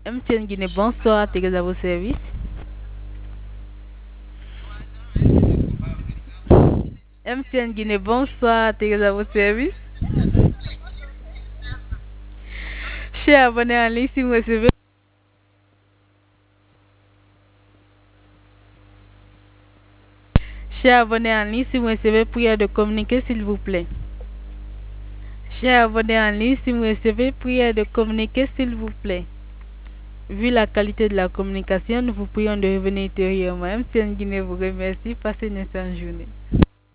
MTN Guinée, bonsoir, t'es à vos services. MTN Guinée, bonsoir, t'es à vos services. Chers abonnés en ligne, si vous recevez. Chers abonnés en ligne, si vous recevez prière de communiquer, s'il vous plaît. Chers abonnés en ligne, si vous recevez prière de communiquer, s'il vous plaît. Vu la qualité de la communication, nous vous prions de revenir ultérieurement. MTN Guinée vous remercie. Passez une excellente journée.